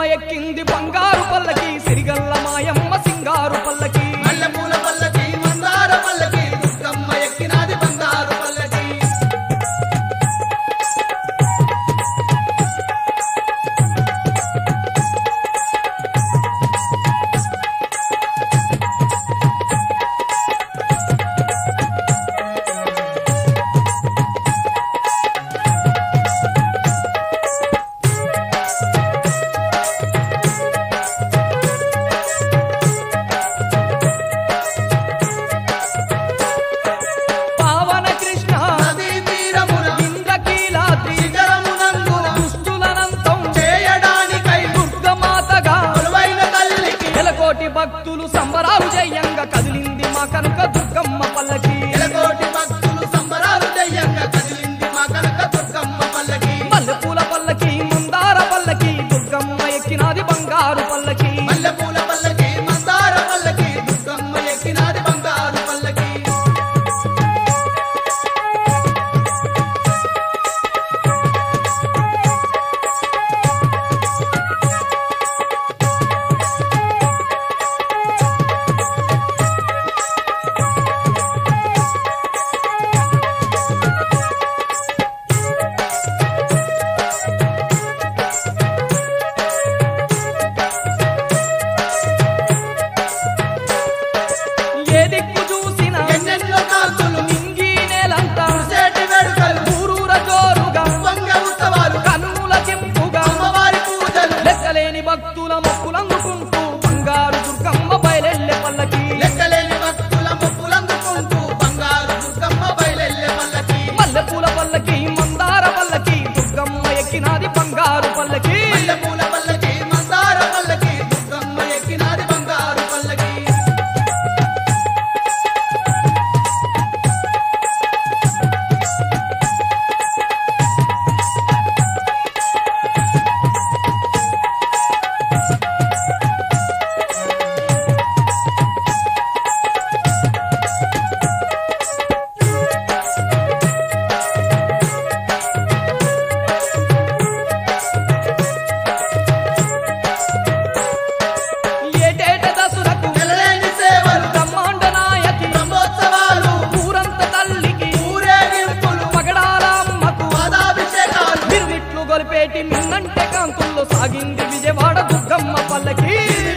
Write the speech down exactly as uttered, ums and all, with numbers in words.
ఎక్కింది బంగారు పల్లకి సిరిగల్ల మాయమ్మ సింగారు పల్లకి మల్లెపూల పల్లకి మందార పల్లకి దుర్గమ్మ ఎక్కినాది బంగారు పల్లకి పావన కృష్ణ నదీ తీరమున ఇంద్రకీలాద్రి శిఖరమునందున దుష్టులనంతం చేయడానికై దుర్గమాతగా కొలువైన తల్లికి ఎలకోటి భక్తులు సంబరాలు జయంగా కదిలింది మా కనుక దుర్గమ్మ పల్లకి ఎలకోటి భక్తులు సంబరాలు చెయ్యంగా కదిలింది మా కనక దుర్గమ్మ పల్లకి మల్లెపూల పల్లకి మందార పల్లకి దుర్గమ్మ ఎక్కినాది బంగారు పల్లకి మల్లెపూల పల్లకి మందార పల్లకి దుర్గమ్మ ఎక్కినాది బంగారు పల్లకి ఏ దిక్కు చూసినా ఎన్నెన్నో కాంతులు నింగి నేలంతా సేటి వేడుకలు ఊరూర జోరుగా వంగ ఉత్సవాలు కన్నుల కెంపుగా అమ్మవారి పూజలు లెక్కలేని భక్తుల మొక్కులందుకుంటూ బంగారు దుర్గమ్మ బయలెల్లె పల్లకి లెక్కలేని భక్తుల మొక్కులందుకుంటూ బంగారు దుర్గమ్మ బయలెల్లె పల్లకి మల్లెపూల పల్లకి మందార పల్లకి దుర్గమ్మ ఎక్కినాది బంగారు పల్లకి మల్లెపూల పల్లకి మందార పల్లకి దుర్గమ్మ ఎక్కినాది బంగారు పల్లకి ఏటేట దసురకు నెలలేని సేవలు బ్రహ్మాండ నాయకి బ్రహ్మోత్సవాలు ఊరంత తల్లికి ఊరేగింపులు పగడాల అమ్మకు పాదాభిషేకాలు మిరుమిట్లు గొలిపేటి మిన్నంటే కాంతుల్లో సాగింది విజయవాడ దుర్గమ్మ పల్లకి